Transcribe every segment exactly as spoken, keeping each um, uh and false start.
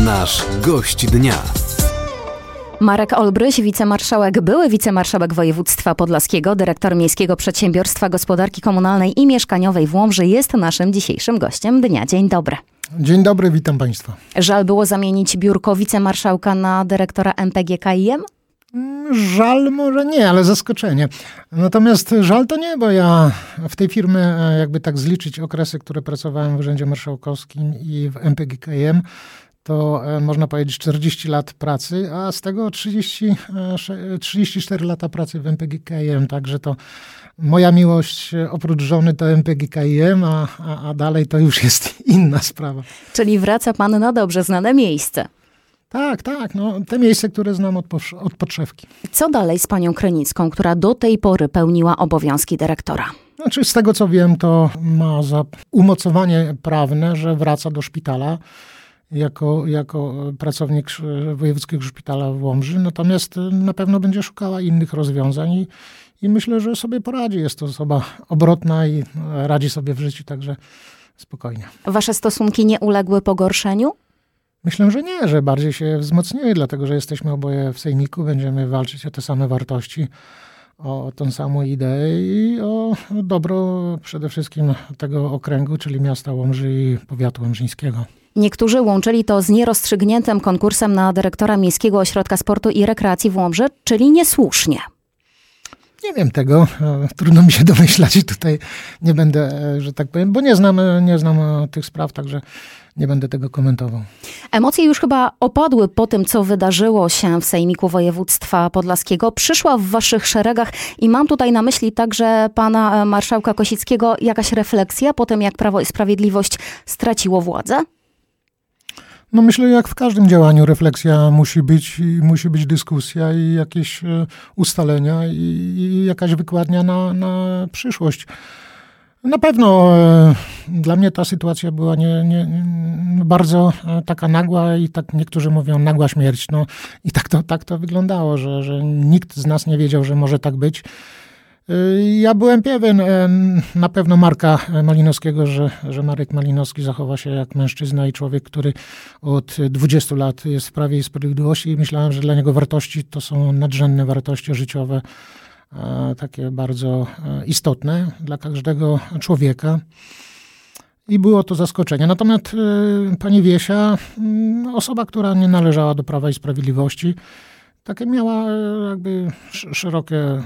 Nasz gość dnia. Marek Olbryś, wicemarszałek, były wicemarszałek województwa podlaskiego, dyrektor Miejskiego Przedsiębiorstwa Gospodarki Komunalnej i Mieszkaniowej w Łomży, jest naszym dzisiejszym gościem dnia. Dzień dobry. Dzień dobry, witam Państwa. Żal było zamienić biurko wicemarszałka na dyrektora M P G K I M? Żal może nie, ale zaskoczenie. Natomiast żal to nie, bo ja w tej firmie, jakby tak zliczyć okresy, które pracowałem w Urzędzie Marszałkowskim i w M P G K I M, to można powiedzieć czterdzieści lat pracy, a z tego trzydzieści, trzydzieści cztery lata pracy w M P G K I M. Także to moja miłość oprócz żony to M P G K I M, a, a, a dalej to już jest inna sprawa. Czyli wraca pan na dobrze znane miejsce. Tak, tak. No, te miejsce, które znam od, od podszewki. Co dalej z panią Krynicką, która do tej pory pełniła obowiązki dyrektora? Znaczy, z tego co wiem, to ma za umocowanie prawne, że wraca do szpitala jako, jako pracownik Wojewódzkiego Szpitala w Łomży. Natomiast na pewno będzie szukała innych rozwiązań i, i myślę, że sobie poradzi. Jest to osoba obrotna i radzi sobie w życiu, także spokojnie. Wasze stosunki nie uległy pogorszeniu? Myślę, że nie, że bardziej się wzmocniły, dlatego że jesteśmy oboje w sejmiku, będziemy walczyć o te same wartości, o tą samą ideę i o dobro przede wszystkim tego okręgu, czyli miasta Łomży i powiatu łomżyńskiego. Niektórzy łączyli to z nierozstrzygniętym konkursem na dyrektora Miejskiego Ośrodka Sportu i Rekreacji w Łomży, czyli niesłusznie. Nie wiem tego, trudno mi się domyślać i tutaj nie będę, że tak powiem, bo nie znam, nie znam tych spraw, także nie będę tego komentował. Emocje już chyba opadły po tym, co wydarzyło się w Sejmiku Województwa Podlaskiego. Przyszła w waszych szeregach i mam tutaj na myśli także pana marszałka Kosickiego jakaś refleksja po tym, jak Prawo i Sprawiedliwość straciło władzę? No myślę, jak w każdym działaniu refleksja musi być, i musi być dyskusja i jakieś ustalenia i, i jakaś wykładnia na, na przyszłość. Na pewno e, dla mnie ta sytuacja była nie, nie, bardzo e, taka nagła i tak niektórzy mówią nagła śmierć. No i tak to, tak to wyglądało, że, że nikt z nas nie wiedział, że może tak być. E, ja byłem pewien e, na pewno Marka Malinowskiego, że, że Marek Malinowski zachowa się jak mężczyzna i człowiek, który od dwudziestu lat jest w Prawie i Sprawiedliwości i myślałem, że dla niego wartości to są nadrzędne wartości życiowe, takie bardzo istotne dla każdego człowieka. I było to zaskoczenie. Natomiast pani Wiesia, osoba, która nie należała do Prawa i Sprawiedliwości, takie miała jakby szerokie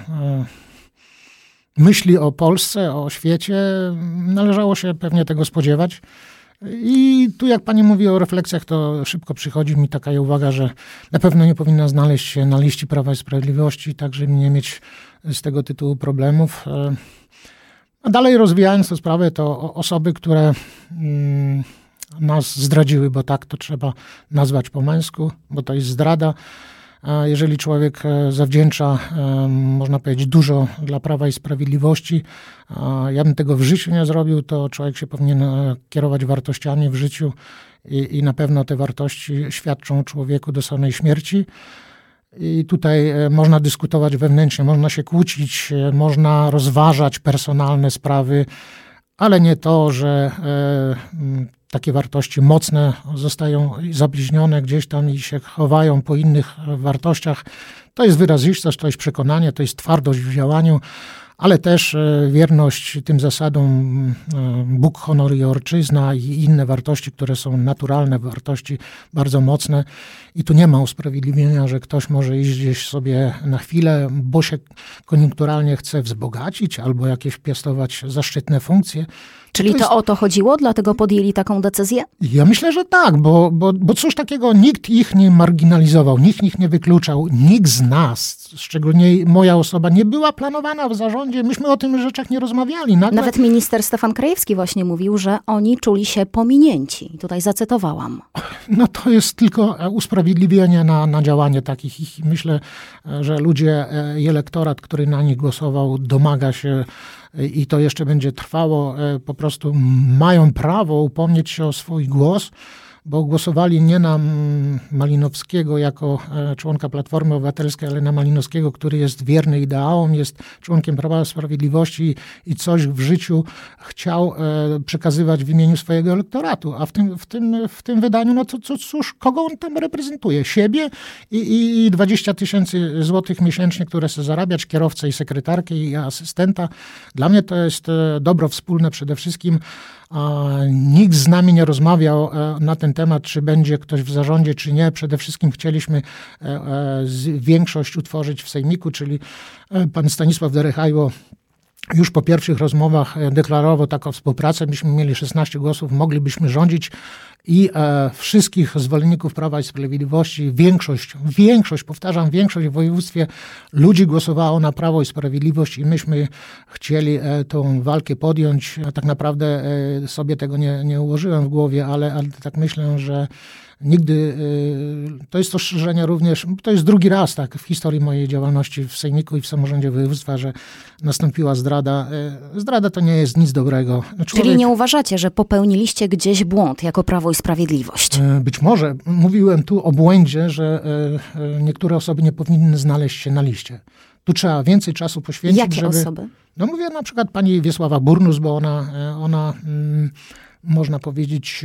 myśli o Polsce, o świecie. Należało się pewnie tego spodziewać. I tu jak pani mówi o refleksjach, to szybko przychodzi mi taka uwaga, że na pewno nie powinna znaleźć się na liście Prawa i Sprawiedliwości, tak żeby nie mieć z tego tytułu problemów. A dalej rozwijając tę sprawę, to osoby, które nas zdradziły, bo tak to trzeba nazwać po męsku, bo to jest zdrada. Jeżeli człowiek zawdzięcza, można powiedzieć, dużo dla Prawa i Sprawiedliwości, ja bym tego w życiu nie zrobił, to człowiek się powinien kierować wartościami w życiu i, i na pewno te wartości świadczą człowieku do samej śmierci. I tutaj można dyskutować wewnętrznie, można się kłócić, można rozważać personalne sprawy, ale nie to, że takie wartości mocne zostają zabliźnione gdzieś tam i się chowają po innych wartościach. To jest wyrazistość, to jest przekonanie, to jest twardość w działaniu, ale też wierność tym zasadom Bóg, honor i ojczyzna i inne wartości, które są naturalne, wartości bardzo mocne. I tu nie ma usprawiedliwienia, że ktoś może iść gdzieś sobie na chwilę, bo się koniunkturalnie chce wzbogacić albo jakieś piastować zaszczytne funkcje. Czyli to, jest... to o to chodziło, dlatego podjęli taką decyzję? Ja myślę, że tak, bo, bo, bo cóż takiego, nikt ich nie marginalizował, nikt ich nie wykluczał, nikt z nas, szczególnie moja osoba, nie była planowana w zarządzie, myśmy o tym rzeczach nie rozmawiali. Nagle... Nawet minister Stefan Krajewski właśnie mówił, że oni czuli się pominięci. Tutaj zacytowałam. No to jest tylko usprawiedliwienie na, na działanie takich i myślę, że ludzie i elektorat, który na nich głosował, domaga się i to jeszcze będzie trwało, po prostu mają prawo upomnieć się o swój głos, bo głosowali nie na Malinowskiego jako członka Platformy Obywatelskiej, ale na Malinowskiego, który jest wierny ideałom, jest członkiem Prawa i Sprawiedliwości i coś w życiu chciał przekazywać w imieniu swojego elektoratu. A w tym, w tym, w tym wydaniu, no to, to cóż, kogo on tam reprezentuje? Siebie i, i dwadzieścia tysięcy złotych miesięcznie, które chce zarabiać, kierowcę i sekretarkę i asystenta. Dla mnie to jest dobro wspólne przede wszystkim. Nikt z nami nie rozmawiał na ten temat, czy będzie ktoś w zarządzie, czy nie. Przede wszystkim chcieliśmy większość utworzyć w Sejmiku, czyli pan Stanisław Derechajło już po pierwszych rozmowach deklarował taką współpracę. Myśmy mieli szesnaście głosów, moglibyśmy rządzić i e, wszystkich zwolenników Prawa i Sprawiedliwości, większość, większość, powtarzam, większość w województwie ludzi głosowało na Prawo i Sprawiedliwość i myśmy chcieli e, tą walkę podjąć. A tak naprawdę e, sobie tego nie, nie ułożyłem w głowie, ale, ale tak myślę, że nigdy, to jest to strzeżenie również, to jest drugi raz tak w historii mojej działalności w Sejmiku i w samorządzie województwa, że nastąpiła zdrada. Zdrada to nie jest nic dobrego. Człowiek... Czyli nie uważacie, że popełniliście gdzieś błąd jako Prawo i Sprawiedliwość? Być może. Mówiłem tu o błędzie, że niektóre osoby nie powinny znaleźć się na liście. Tu trzeba więcej czasu poświęcić. Jakie żeby... osoby? No mówię na przykład pani Wiesława Burnus, bo ona, ona można powiedzieć...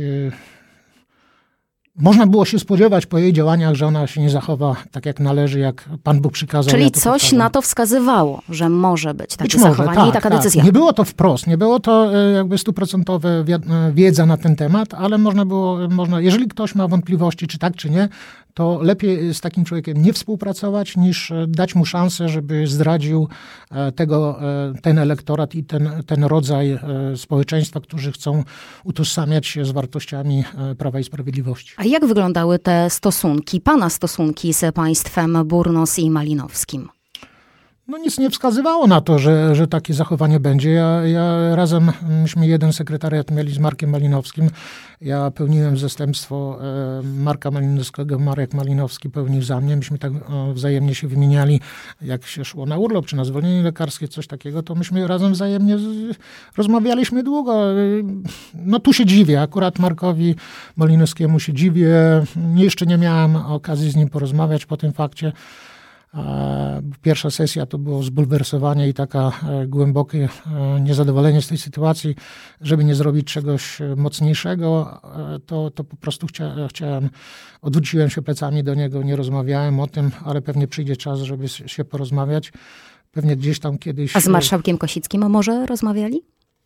Można było się spodziewać po jej działaniach, że ona się nie zachowa tak jak należy, jak Pan Bóg przykazał. Czyli ja to coś powtarzam. na to wskazywało, że może być takie być może, zachowanie tak, i taka tak. decyzja. Nie było to wprost, nie było to jakby stuprocentowa wiedza na ten temat, ale można było, można, jeżeli ktoś ma wątpliwości, czy tak, czy nie, to lepiej z takim człowiekiem nie współpracować, niż dać mu szansę, żeby zdradził tego, ten elektorat i ten, ten rodzaj społeczeństwa, którzy chcą utożsamiać się z wartościami Prawa i Sprawiedliwości. A jak wyglądały te stosunki, pana stosunki z państwem Burnus i Malinowskim? No nic nie wskazywało na to, że, że takie zachowanie będzie. Ja, ja razem, myśmy jeden sekretariat mieli z Markiem Malinowskim. Ja pełniłem zastępstwo e, Marka Malinowskiego, Marek Malinowski pełnił za mnie. Myśmy tak o, wzajemnie się wymieniali, jak się szło na urlop, czy na zwolnienie lekarskie, coś takiego, to myśmy razem wzajemnie z, rozmawialiśmy długo. No tu się dziwię, akurat Markowi Malinowskiemu się dziwię. Jeszcze nie miałem okazji z nim porozmawiać po tym fakcie. Pierwsza sesja to było zbulwersowanie i taka głębokie niezadowolenie z tej sytuacji, żeby nie zrobić czegoś mocniejszego, to, to po prostu chcia, chciałem, odwróciłem się plecami do niego, nie rozmawiałem o tym, ale pewnie przyjdzie czas, żeby się porozmawiać. Pewnie gdzieś tam kiedyś... A z marszałkiem Kosickim może rozmawiali?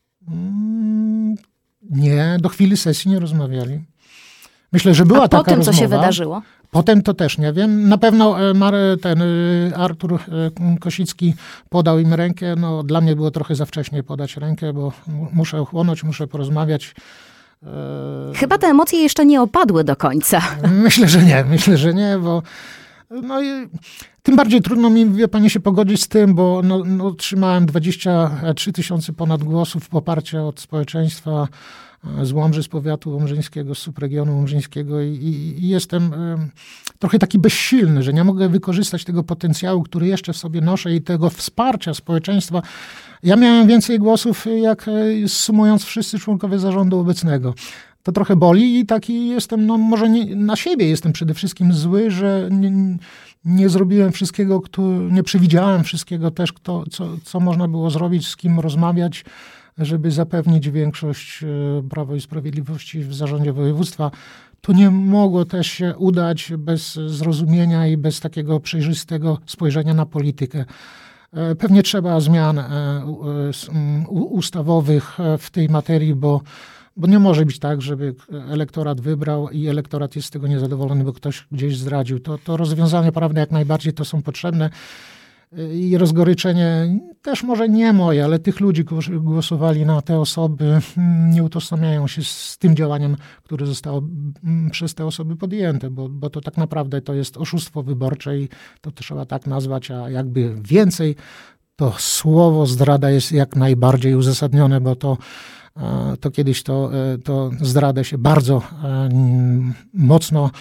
Nie, do chwili sesji nie rozmawiali. Myślę, że była A taka po tym, rozmowa. co się wydarzyło? Potem to też nie wiem. Na pewno ten Artur Kosicki podał im rękę. No, dla mnie było trochę za wcześnie podać rękę, bo muszę ochłonąć, muszę porozmawiać. Chyba te emocje jeszcze nie opadły do końca. Myślę, że nie. Myślę, że nie, bo no i tym bardziej trudno mi, wie pani, się pogodzić z tym, bo no, no, otrzymałem dwadzieścia trzy tysiące ponad głosów poparcia od społeczeństwa z Łomży, z powiatu łomżyńskiego, z subregionu łomżyńskiego i, i, i jestem y, trochę taki bezsilny, że nie mogę wykorzystać tego potencjału, który jeszcze w sobie noszę i tego wsparcia społeczeństwa. Ja miałem więcej głosów, jak sumując wszyscy członkowie zarządu obecnego. To trochę boli i taki jestem, no może nie, na siebie jestem przede wszystkim zły, że nie, nie zrobiłem wszystkiego, kto, nie przewidziałem wszystkiego też, kto, co, co można było zrobić, z kim rozmawiać, żeby zapewnić większość Prawa i Sprawiedliwości w zarządzie województwa. To nie mogło też się udać bez zrozumienia i bez takiego przejrzystego spojrzenia na politykę. Pewnie trzeba zmian ustawowych w tej materii, bo, bo nie może być tak, żeby elektorat wybrał i elektorat jest z tego niezadowolony, bo ktoś gdzieś zdradził. To, to rozwiązania prawne jak najbardziej to są potrzebne. I rozgoryczenie też może nie moje, ale tych ludzi, którzy głosowali na te osoby, nie utożsamiają się z tym działaniem, które zostało przez te osoby podjęte, bo, bo to tak naprawdę to jest oszustwo wyborcze i to trzeba tak nazwać, a jakby więcej, to słowo zdrada jest jak najbardziej uzasadnione, bo to, to kiedyś to, to zdradę się bardzo mocno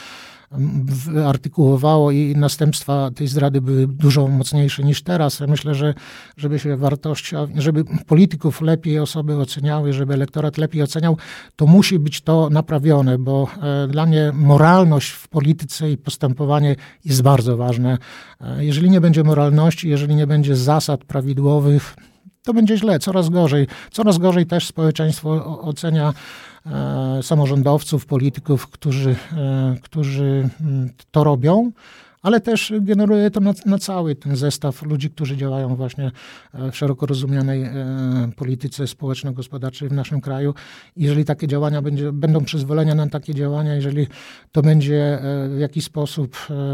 artykułowało i następstwa tej zdrady były dużo mocniejsze niż teraz. Ja myślę, że żeby się wartości, żeby polityków lepiej osoby oceniały, żeby elektorat lepiej oceniał, to musi być to naprawione, bo dla mnie moralność w polityce i postępowanie jest bardzo ważne. Jeżeli nie będzie moralności, jeżeli nie będzie zasad prawidłowych, to będzie źle, coraz gorzej. Coraz gorzej też społeczeństwo ocenia e, samorządowców, polityków, którzy, e, którzy to robią, ale też generuje to na, na cały ten zestaw ludzi, którzy działają właśnie w szeroko rozumianej e, polityce społeczno-gospodarczej w naszym kraju. Jeżeli takie działania będzie, będą przyzwolenia na takie działania, jeżeli to będzie e, w jakiś sposób e,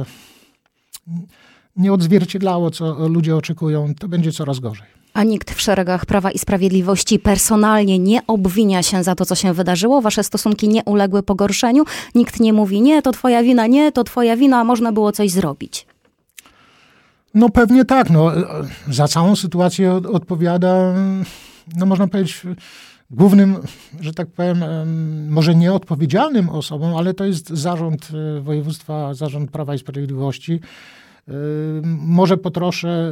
nie odzwierciedlało, co ludzie oczekują, to będzie coraz gorzej. A nikt w szeregach Prawa i Sprawiedliwości personalnie nie obwinia się za to, co się wydarzyło? Wasze stosunki nie uległy pogorszeniu? Nikt nie mówi, nie, to twoja wina, nie, to twoja wina, można było coś zrobić? No pewnie tak. No, za całą sytuację odpowiada, no można powiedzieć, głównym, że tak powiem, może nieodpowiedzialnym osobą, ale to jest zarząd województwa, zarząd Prawa i Sprawiedliwości. Może po trosze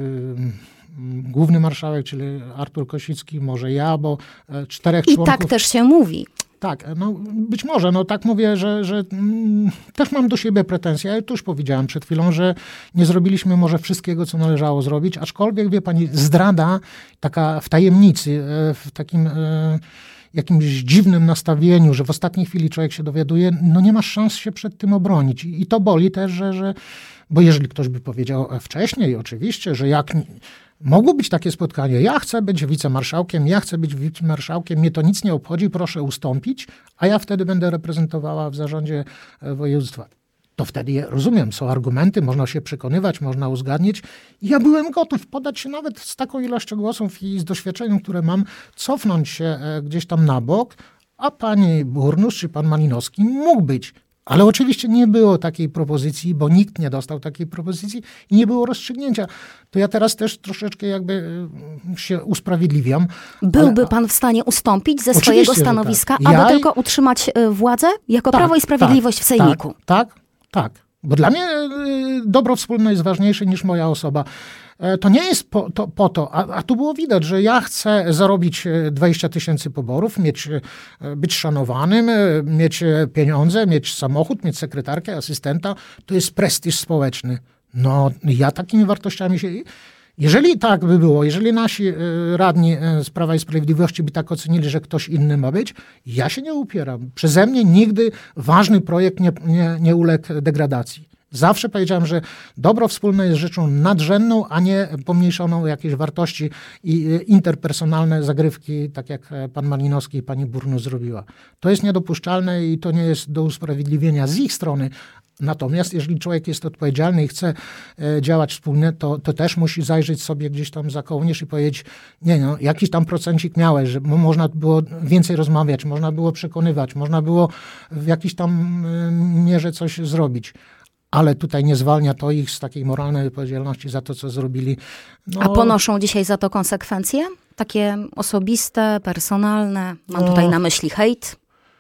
główny marszałek, czyli Artur Kosicki, może ja, bo czterech I członków... tak też się mówi. Tak, no być może, no tak mówię, że, że mm, też mam do siebie pretensje. Ja już powiedziałem przed chwilą, że nie zrobiliśmy może wszystkiego, co należało zrobić, aczkolwiek, wie pani, zdrada taka w tajemnicy, w takim e, jakimś dziwnym nastawieniu, że w ostatniej chwili człowiek się dowiaduje, no nie masz szans się przed tym obronić. I, i to boli też, że, że bo jeżeli ktoś by powiedział wcześniej, oczywiście, że jak mogło być takie spotkanie, ja chcę być wicemarszałkiem, ja chcę być wicemarszałkiem, mnie to nic nie obchodzi, proszę ustąpić, a ja wtedy będę reprezentowała w zarządzie województwa. To wtedy, rozumiem, są argumenty, można się przekonywać, można uzgadniać. I ja byłem gotów podać się nawet z taką ilością głosów i z doświadczeniem, które mam, cofnąć się gdzieś tam na bok, a pani burmistrz czy pan Malinowski mógł być. Ale oczywiście nie było takiej propozycji, bo nikt nie dostał takiej propozycji i nie było rozstrzygnięcia. To ja teraz też troszeczkę jakby się usprawiedliwiam. Byłby ale... pan w stanie ustąpić ze Oczywiście, swojego stanowiska, tak. ja... aby tylko utrzymać władzę jako tak, Prawo i Sprawiedliwość tak, w Sejmiku? Tak, tak, tak. Bo dla mnie dobro wspólne jest ważniejsze niż moja osoba. To nie jest po to, po to a, a tu było widać, że ja chcę zarobić dwadzieścia tysięcy poborów, mieć, być szanowanym, mieć pieniądze, mieć samochód, mieć sekretarkę, asystenta. To jest prestiż społeczny. No, ja takimi wartościami się... Jeżeli tak by było, jeżeli nasi radni z Prawa i Sprawiedliwości by tak ocenili, że ktoś inny ma być, ja się nie upieram. Przeze mnie nigdy ważny projekt nie, nie, nie uległ degradacji. Zawsze powiedziałem, że dobro wspólne jest rzeczą nadrzędną, a nie pomniejszoną o jakieś wartości i interpersonalne zagrywki, tak jak pan Malinowski i pani burmistrz zrobiła. To jest niedopuszczalne i to nie jest do usprawiedliwienia z ich strony. Natomiast jeżeli człowiek jest odpowiedzialny i chce działać wspólnie, to, to też musi zajrzeć sobie gdzieś tam za kołnierz i powiedzieć, nie no, jakiś tam procencik miałeś, że można było więcej rozmawiać, można było przekonywać, można było w jakiejś tam mierze coś zrobić. Ale tutaj nie zwalnia to ich z takiej moralnej odpowiedzialności za to, co zrobili. No... A ponoszą dzisiaj za to konsekwencje? Takie osobiste, personalne? Mam no... tutaj na myśli hejt.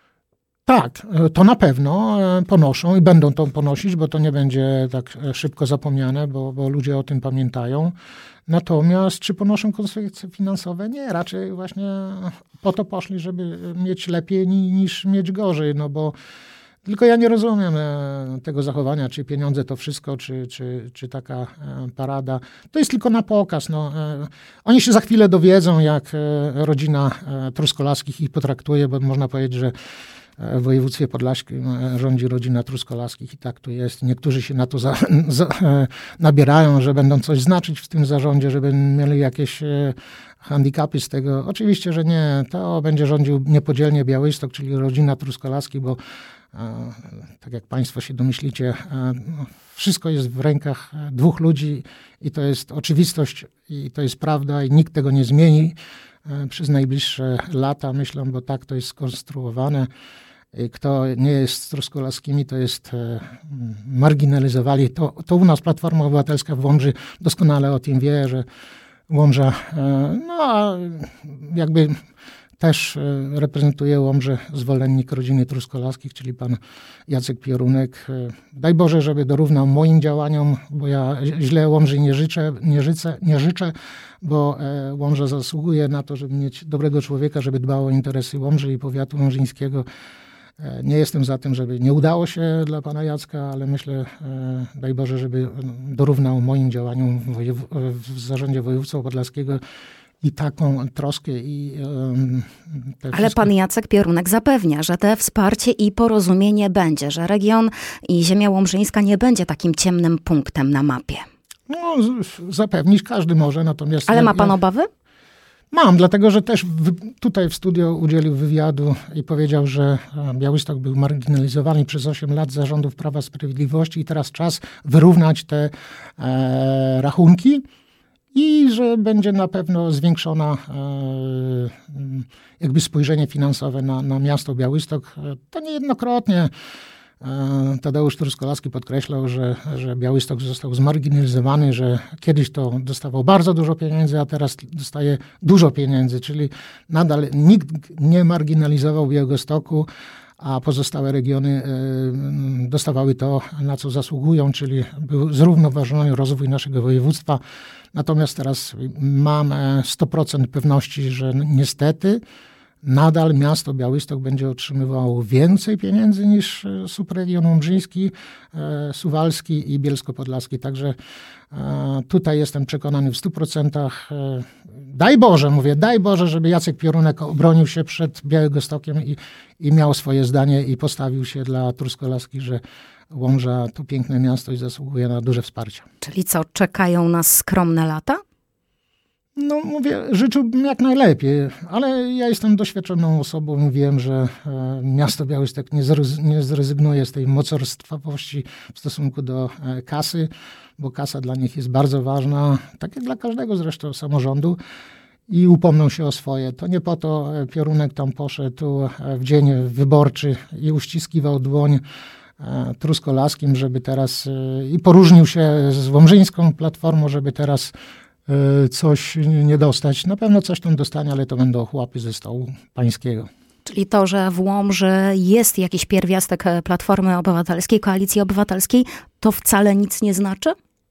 Tak, to na pewno ponoszą i będą to ponosić, bo to nie będzie tak szybko zapomniane, bo, bo ludzie o tym pamiętają. Natomiast czy ponoszą konsekwencje finansowe? Nie, raczej właśnie po to poszli, żeby mieć lepiej niż mieć gorzej, no bo tylko ja nie rozumiem tego zachowania, czy pieniądze to wszystko, czy, czy, czy taka parada. To jest tylko na pokaz. No. Oni się za chwilę dowiedzą, jak rodzina Truskolaskich ich potraktuje, bo można powiedzieć, że w województwie podlaskim rządzi rodzina Truskolaskich i tak to jest. Niektórzy się na to za, za, nabierają, że będą coś znaczyć w tym zarządzie, żeby mieli jakieś handicapy z tego. Oczywiście, że nie. To będzie rządził niepodzielnie Białystok, czyli rodzina Truskolaskich, bo tak jak państwo się domyślicie, wszystko jest w rękach dwóch ludzi i to jest oczywistość i to jest prawda i nikt tego nie zmieni przez najbliższe lata, myślę, bo tak to jest skonstruowane. Kto nie jest z Truskolaskimi, to jest marginalizowali. To, to u nas Platforma Obywatelska w Łomży doskonale o tym wie, że Łomża, no a jakby też reprezentuje Łomżę zwolennik rodziny Truskolaskich, czyli pan Jacek Pierunek. Daj Boże, żeby dorównał moim działaniom, bo ja źle Łomży nie życzę, nie życzę, nie życzę, bo Łomża zasługuje na to, żeby mieć dobrego człowieka, żeby dbał o interesy Łomży i powiatu łomżyńskiego. Nie jestem za tym, żeby nie udało się dla pana Jacka, ale myślę, daj Boże, żeby dorównał moim działaniom w, wojew- w zarządzie województwa podlaskiego i taką troskę i um, te Ale wszystkie... pan Jacek Pierunek zapewnia, że te wsparcie i porozumienie będzie, że region i ziemia łomżyńska nie będzie takim ciemnym punktem na mapie. No, zapewnić każdy może, natomiast... Ale ja, ma pan ja... obawy? Mam, dlatego że też w, tutaj w studio udzielił wywiadu i powiedział, że Białystok był marginalizowany przez osiem lat zarządów Prawa i Sprawiedliwości i teraz czas wyrównać te e, rachunki i że będzie na pewno zwiększona e, jakby spojrzenie finansowe na, na miasto Białystok. To niejednokrotnie Tadeusz Truskolaski podkreślał, że, że Białystok został zmarginalizowany, że kiedyś to dostawał bardzo dużo pieniędzy, a teraz dostaje dużo pieniędzy, czyli nadal nikt nie marginalizował Białegostoku, a pozostałe regiony dostawały to, na co zasługują, czyli był zrównoważony rozwój naszego województwa. Natomiast teraz mam sto procent pewności, że niestety nadal miasto Białystok będzie otrzymywało więcej pieniędzy niż subregion łomżyński, suwalski i bielsko-podlaski. Także tutaj jestem przekonany w stu procentach. Daj Boże, mówię, daj Boże, żeby Jacek Pierunek obronił się przed Białegostokiem i, i miał swoje zdanie i postawił się dla Truskolaskich, że Łomża to piękne miasto i zasługuje na duże wsparcie. Czyli co, czekają nas skromne lata? No mówię, życzyłbym jak najlepiej, ale ja jestem doświadczoną osobą i wiem, że e, miasto Białystok nie, zrezy- nie zrezygnuje z tej mocarstwowości w stosunku do e, kasy, bo kasa dla nich jest bardzo ważna, tak jak dla każdego zresztą samorządu i upomną się o swoje. To nie po to Pierunek tam poszedł e, w dzień wyborczy i uściskiwał dłoń e, Truskolaskim, żeby teraz e, i poróżnił się z Łomżyńską Platformą, żeby teraz coś nie dostać. Na pewno coś tam dostanie, ale to będą chłopy ze stołu pańskiego. Czyli to, że w Łomży jest jakiś pierwiastek Platformy Obywatelskiej, Koalicji Obywatelskiej, to wcale nic nie znaczy?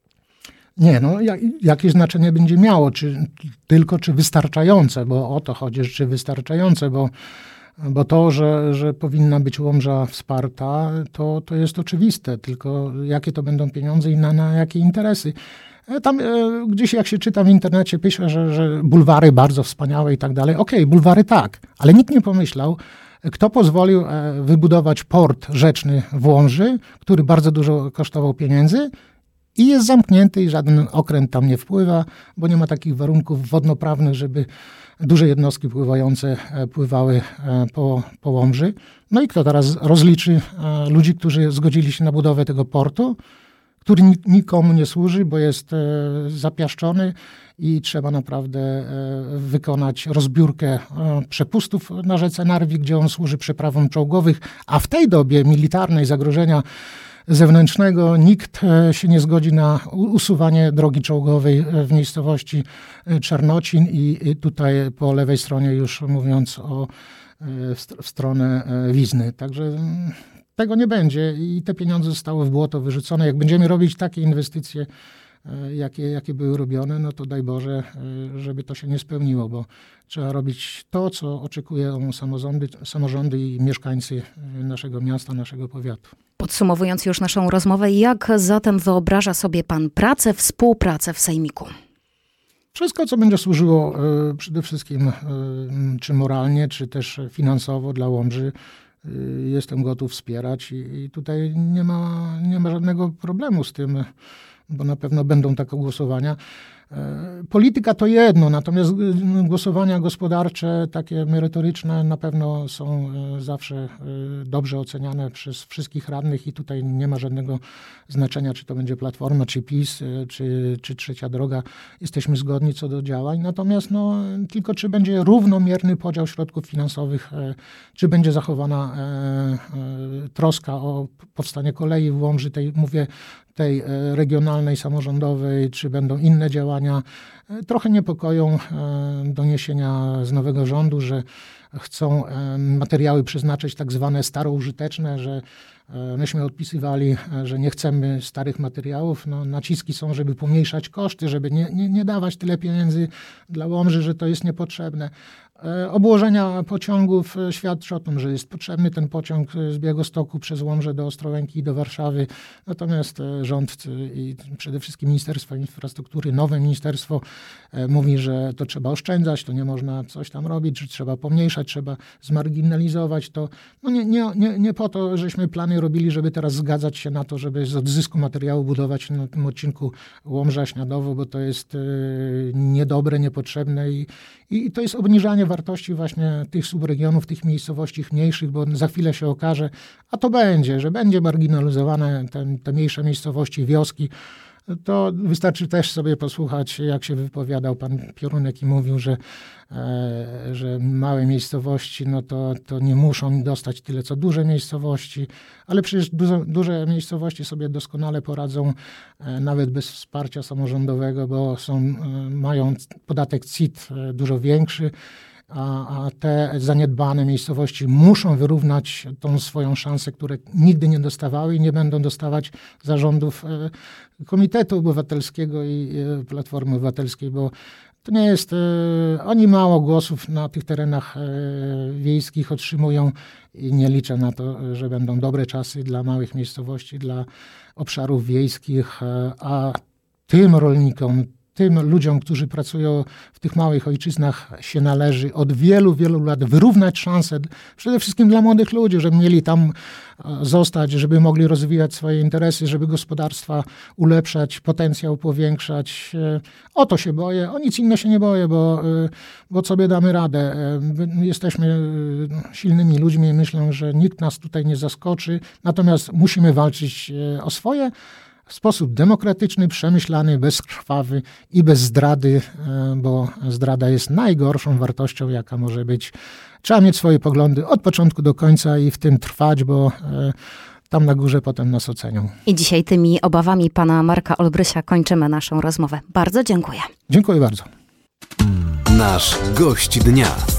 Nie, no jak, jakie znaczenie będzie miało? Czy tylko, czy wystarczające? Bo o to chodzi, czy wystarczające, bo, bo to, że, że powinna być Łomża wsparta, to, to jest oczywiste. Tylko jakie to będą pieniądze i na, na jakie interesy? Tam e, gdzieś jak się czyta w internecie, pisze, że, że bulwary bardzo wspaniałe i tak dalej. Okej, okay, bulwary tak, ale nikt nie pomyślał, kto pozwolił e, wybudować port rzeczny w Łomży, który bardzo dużo kosztował pieniędzy i jest zamknięty i żaden okręt tam nie wpływa, bo nie ma takich warunków wodnoprawnych, żeby duże jednostki pływające e, pływały e, po, po Łomży. No i kto teraz rozliczy e, ludzi, którzy zgodzili się na budowę tego portu, który nikomu nie służy, bo jest e, zapiaszczony i trzeba naprawdę e, wykonać rozbiórkę e, przepustów na rzece Narwi, gdzie on służy przeprawom czołgowych, a w tej dobie militarnej zagrożenia zewnętrznego nikt e, się nie zgodzi na usuwanie drogi czołgowej w miejscowości Czernocin i, i tutaj po lewej stronie już mówiąc o e, w, w stronę e, Wizny. Także tego nie będzie i te pieniądze zostały w błoto wyrzucone. Jak będziemy robić takie inwestycje, jakie, jakie były robione, no to daj Boże, żeby to się nie spełniło, bo trzeba robić to, co oczekują samorządy, samorządy i mieszkańcy naszego miasta, naszego powiatu. Podsumowując już naszą rozmowę, jak zatem wyobraża sobie pan pracę, współpracę w Sejmiku? Wszystko, co będzie służyło przede wszystkim czy moralnie, czy też finansowo dla Łomży, jestem gotów wspierać i, i tutaj nie ma, nie ma żadnego problemu z tym, bo na pewno będą takie głosowania. Polityka to jedno, natomiast głosowania gospodarcze, takie merytoryczne na pewno są zawsze dobrze oceniane przez wszystkich radnych i tutaj nie ma żadnego znaczenia, czy to będzie Platforma, czy PiS, czy, czy Trzecia Droga. Jesteśmy zgodni co do działań, natomiast no, tylko czy będzie równomierny podział środków finansowych, czy będzie zachowana troska o powstanie kolei w Łomży, tej mówię tej regionalnej, samorządowej, czy będą inne działania, działania. Trochę niepokoją doniesienia z nowego rządu, że chcą materiały przeznaczyć tak zwane staroużyteczne, że myśmy odpisywali, że nie chcemy starych materiałów. No, naciski są, żeby pomniejszać koszty, żeby nie, nie, nie dawać tyle pieniędzy dla Łomży, że to jest niepotrzebne. Obłożenia pociągów świadczy o tym, że jest potrzebny ten pociąg z Białegostoku przez Łomżę do Ostrołęki i do Warszawy. Natomiast rząd i przede wszystkim Ministerstwo Infrastruktury, nowe ministerstwo mówi, że to trzeba oszczędzać, to nie można coś tam robić, że trzeba pomniejszać, trzeba zmarginalizować to. No nie, nie, nie, nie po to, żeśmy plany robili, żeby teraz zgadzać się na to, żeby z odzysku materiału budować na tym odcinku Łomża-Śniadowo, bo to jest niedobre, niepotrzebne i, i to jest obniżanie wartości właśnie tych subregionów, tych miejscowości mniejszych, bo za chwilę się okaże, a to będzie, że będzie marginalizowane te, te mniejsze miejscowości, wioski. To wystarczy też sobie posłuchać, jak się wypowiadał pan Piorunek i mówił, że, e, że małe miejscowości no to, to nie muszą dostać tyle, co duże miejscowości, ale przecież duże, duże miejscowości sobie doskonale poradzą e, nawet bez wsparcia samorządowego, bo są, e, mają podatek C I T e, dużo większy, a, a te zaniedbane miejscowości muszą wyrównać tą swoją szansę, które nigdy nie dostawały i nie będą dostawać za rządów e, Komitetu Obywatelskiego i e, Platformy Obywatelskiej, bo to nie jest, e, oni mało głosów na tych terenach e, wiejskich otrzymują i nie liczę na to, że będą dobre czasy dla małych miejscowości, dla obszarów wiejskich, e, a tym rolnikom, tym ludziom, którzy pracują w tych małych ojczyznach, się należy od wielu, wielu lat wyrównać szanse, przede wszystkim dla młodych ludzi, żeby mieli tam zostać, żeby mogli rozwijać swoje interesy, żeby gospodarstwa ulepszać, potencjał powiększać. O to się boję, o nic innego się nie boję, bo, bo sobie damy radę. Jesteśmy silnymi ludźmi i myślę, że nikt nas tutaj nie zaskoczy, natomiast musimy walczyć o swoje, w sposób demokratyczny, przemyślany, bezkrwawy i bez zdrady, bo zdrada jest najgorszą wartością, jaka może być. Trzeba mieć swoje poglądy od początku do końca i w tym trwać, bo tam na górze potem nas ocenią. I dzisiaj tymi obawami pana Marka Olbrysia kończymy naszą rozmowę. Bardzo dziękuję. Dziękuję bardzo. Nasz gość dnia.